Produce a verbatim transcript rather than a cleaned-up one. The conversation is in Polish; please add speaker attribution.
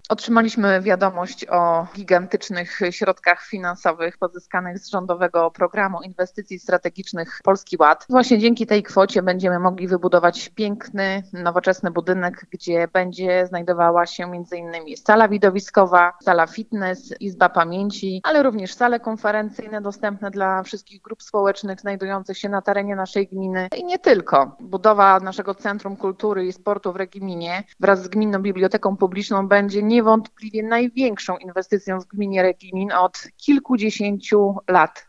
Speaker 1: Otrzymaliśmy wiadomość o gigantycznych środkach finansowych pozyskanych z rządowego programu inwestycji strategicznych Polski Ład. Właśnie dzięki tej kwocie będziemy mogli wybudować piękny, nowoczesny budynek, gdzie będzie znajdowała się między innymi sala widowiskowa, sala fitness, izba pamięci, ale również sale konferencyjne dostępne dla wszystkich grup społecznych znajdujących się na terenie naszej gminy i nie tylko. Budowa naszego Centrum Kultury i Sportu w Regiminie wraz z Gminną Biblioteką Publiczną będzie niewątpliwie największą inwestycją w gminie Regimin od kilkudziesięciu lat.